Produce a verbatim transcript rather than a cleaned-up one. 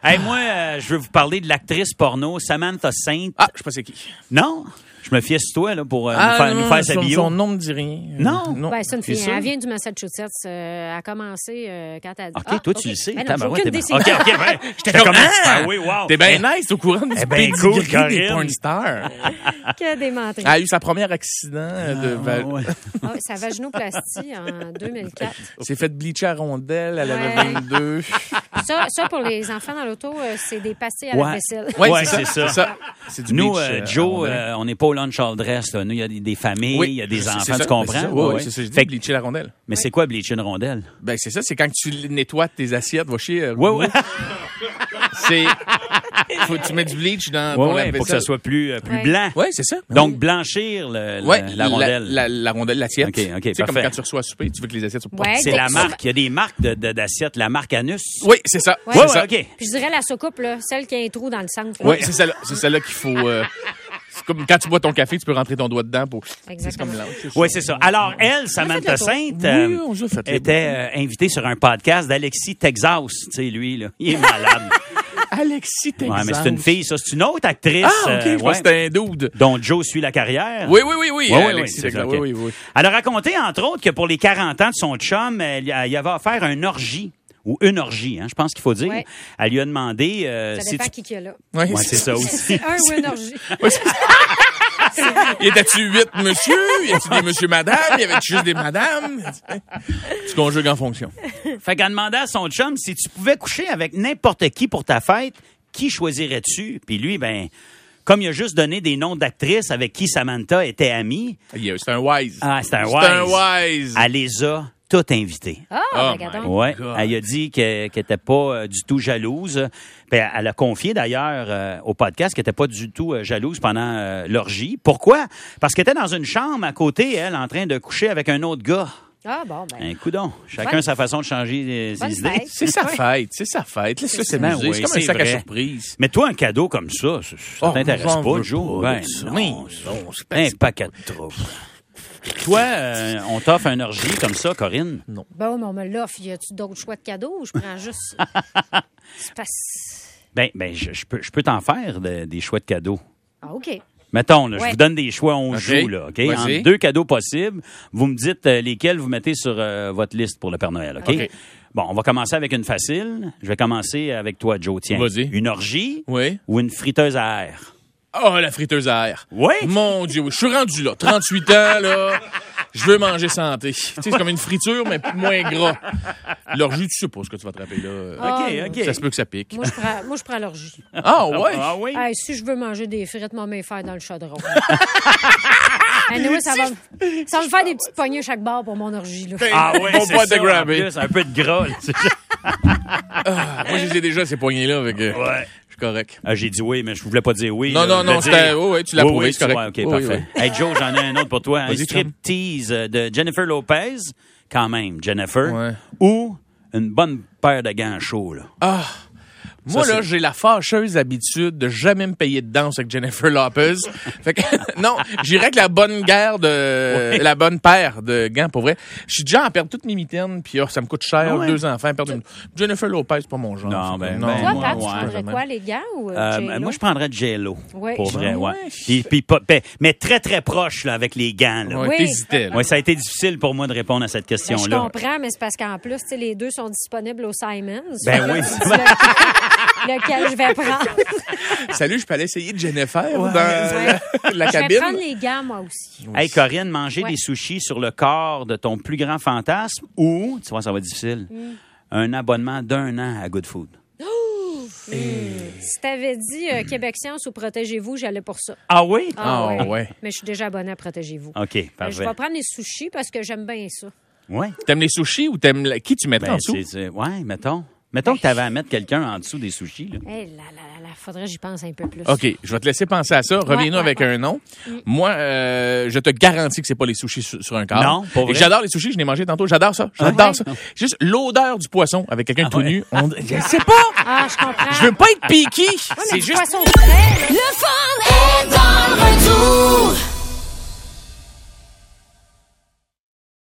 Hey, moi, euh, je veux vous parler de l'actrice porno Samantha Saint. Ah, je sais pas c'est qui. Non? Je me fiais sur toi là, pour euh, ah, nous faire, non, nous faire sa son, bio. Son nom me dit rien. Non? non. Ben, c'est une fille. C'est Elle vient du Massachusetts. Euh, elle a commencé euh, quand elle... OK, ah, toi, okay. tu le sais. Ben non, j'ai aucune OK, OK, ben, j'étais comme... Ah, oui, wow. T'es bien nice, au courant du eh ben, cool, des porn stars. Que des menteries. Elle a eu sa première accident ah, de... Ah, ouais. oh, sa vaginoplastie en deux mille quatre. C'est fait bleacher à rondelle, elle ouais. avait vingt-deux. Ça, ça, pour les enfants dans l'auto, euh, c'est des pastilles à ouais. la vaisselle. Oui, ouais, c'est ça. C'est ça. C'est du Nous, bleach, euh, Joe, euh, on n'est pas au lunch all dress. Là. Nous, il y a des familles, oui, il y a des c'est, enfants, c'est tu ça, comprends? C'est ça, ouais, oui, ouais. c'est ça, je dis, fait, bleacher la rondelle. Mais oui. c'est quoi bleacher une rondelle? Ben, c'est ça, c'est quand tu nettoies tes assiettes, va chier. Oui, oui. C'est... Faut que tu mets du bleach dans ouais, pour, ouais, la pour que ça soit plus, euh, plus ouais. blanc. Oui, c'est ça. Donc, oui. blanchir le, le, ouais, la rondelle. La, la, la rondelle, l'assiette. OK, OK, tu sais, parfait. comme quand tu reçois à souper, tu veux que les assiettes soient pas... Ouais, c'est la marque. Il y a des marques de, de, d'assiettes. La marque Anus. Oui, c'est ça. Ouais, c'est ouais, ça. ouais, OK. Puis je dirais la soucoupe, là, celle qui a un trou dans le centre. Oui, c'est celle-là, c'est celle-là qu'il faut... Euh... C'est comme quand tu bois ton café, tu peux rentrer ton doigt dedans pour... Exactement. Oui, c'est ça. Alors, elle, Samantha Saint, euh, oui, était euh, invitée sur un podcast d'Alexis Texas. Tu sais, lui, là, il est malade. Alexis Texas. Ouais, mais c'est une fille, ça. C'est une autre actrice. Ah, OK, je euh, pense ouais, que c'était un dude. dont Joe suit la carrière. Oui, oui, oui, oui. Ouais, Alexis oui, Texas, ça, okay. oui, oui, oui. Elle a raconté, entre autres, que pour les quarante ans de son chum, elle, elle y avait offert un orgie. Ou une orgie, hein, je pense qu'il faut dire. Ouais. Elle lui a demandé... Euh, ça si dépend tu... qui qu'il y a là. Oui, ouais, c'est ça aussi. un ou une orgie. Y était-tu huit monsieur? Y a-tu des monsieur madame? Y avait-tu juste des madames? Tu conjugues en fonction. Fait qu'elle demandait à son chum si tu pouvais coucher avec n'importe qui pour ta fête, qui choisirais-tu? Puis lui, ben... Comme il a juste donné des noms d'actrices avec qui Samantha était amie. Yeah, c'est un wise. Ah, c'est un wise. C'est un wise. Elle les a toutes invitées. Ah, oh regardons. Ouais. Elle a dit qu'elle n'était pas euh, du tout jalouse. Puis elle a confié d'ailleurs euh, au podcast qu'elle n'était pas du tout euh, jalouse pendant euh, l'orgie. Pourquoi? Parce qu'elle était dans une chambre à côté, elle, en train de coucher avec un autre gars. Ah, bon, ben. Un coudon. Chacun Bonne... sa façon de changer ses idées. Fête. C'est sa fête, c'est sa fête. Laisse-le s'amuser. Oui, c'est comme c'est un sac vrai. à surprise. Mais toi, un cadeau comme ça, ça, ça oh, t'intéresse pas, Joe? Ben, ça. non, Oui, non, c'est pas un paquet de troubles. Toi, euh, on t'offre un orgie comme ça, Corinne? Non. Bon, mais on me l'offre. Y a-tu d'autres choix de cadeaux ou je prends juste... c'est pas... Ben, ben je, je peux, je peux t'en faire de, des choix de cadeaux. Ah, OK. Mettons, là, ouais. je vous donne des choix, on okay. joue, là, OK? Entre deux cadeaux possibles, vous me dites euh, lesquels vous mettez sur euh, votre liste pour le Père Noël, OK? OK. Bon, on va commencer avec une facile. Je vais commencer avec toi, Joe. Tiens. Vas-y. Une orgie oui. ou une friteuse à air? Oh, la friteuse à air. Oui? Mon Dieu, oui. Je suis rendu là. trente-huit ans, là. Je veux manger santé. Tu sais, c'est comme une friture, mais moins gras. L'orgie, tu sais pas ce que tu vas attraper, là. Ah, OK, OK. Ça se peut que ça pique. Moi, je prends, moi, je prends l'orgie. Ah, ouais? Ah, oui? Hey, si je veux manger des frites, m'en mets faire dans le chaudron. Anyway, ça, va, ça va me faire des petites poignées chaque barre pour mon orgie. Là. Ah oui, bon c'est boîte ça, de grabber. un peu de gras. ah, moi, je les ai déjà, ces poignées-là. Avec, euh, ouais. Je suis correct. Ah, j'ai dit oui, mais je voulais pas dire oui. Non, là, non, non, c'était... Oh, oui, tu l'as oui, prouvé, oui, c'est correct. Ouais, OK, oui, parfait. Oui. Hey, Joe, j'en ai un autre pour toi. Un Vas-y, striptease de Jennifer Lopez, quand même, Jennifer. Ouais. Ou une bonne paire de gants chauds, là. Ah... Moi, ça, là, j'ai la fâcheuse habitude de jamais me payer de danse avec Jennifer Lopez. Fait que, non, j'irais avec la bonne guerre de, oui. la bonne paire de gants, pour vrai. Je suis déjà à perdre toutes mes mitaines, puis oh, ça me coûte cher, ouais. deux enfants, perdre une... Jennifer Lopez, c'est pas mon genre. Non, ben, non. ben, toi, moi, Pat, ouais, tu prendrais vraiment. quoi, les gants ou euh, euh, Moi, je prendrais J-Lo. Oui. Pour vrai, ouais. ouais. Puis, puis, pas, mais très, très proche, là, avec les gants, là. Ouais, oui. t'hésitais, là. Ouais, ça a été difficile pour moi de répondre à cette question-là. Ben, je comprends, mais c'est parce qu'en plus, tu sais, les deux sont disponibles au Simons. Ben oui. Lequel je vais prendre. Salut, je peux aller essayer de Jennifer ouais. dans ouais. la je cabine. Je vais prendre les gants, moi aussi. Hey, Corinne, manger ouais. des sushis sur le corps de ton plus grand fantasme ou, tu vois, ça va être difficile, mm. un abonnement d'un an à Good Food. Oh! Mm. Si t'avais dit euh, Québec Science ou Protégez-vous, j'allais pour ça. Ah oui? Ah, ah ouais. ouais. Mais je suis déjà abonnée à Protégez-vous. OK, parfait. Je vais prendre les sushis parce que j'aime bien ça. Oui. T'aimes les sushis ou t'aimes... La... Qui tu mettrais ben, en dessous? C'est, c'est... Ouais, mettons. Mettons que tu avais à mettre quelqu'un en dessous des sushis. Là. Hey, là, là, là, faudrait que j'y pense un peu plus. OK, je vais te laisser penser à ça. Reviens-nous ouais, avec ouais. un nom. Mm. Moi, euh, je te garantis que c'est pas les sushis sur, sur un corps. Non, pas vrai. Et j'adore les sushis, je l'ai mangé tantôt. J'adore ça. J'adore ah ouais? ça. Juste l'odeur du poisson avec quelqu'un ah tout ouais. nu. On... Je sais pas. Ah, je comprends. Je veux pas être piqué. Ouais, c'est mais juste... poisson frais. Le fun est dans le retour.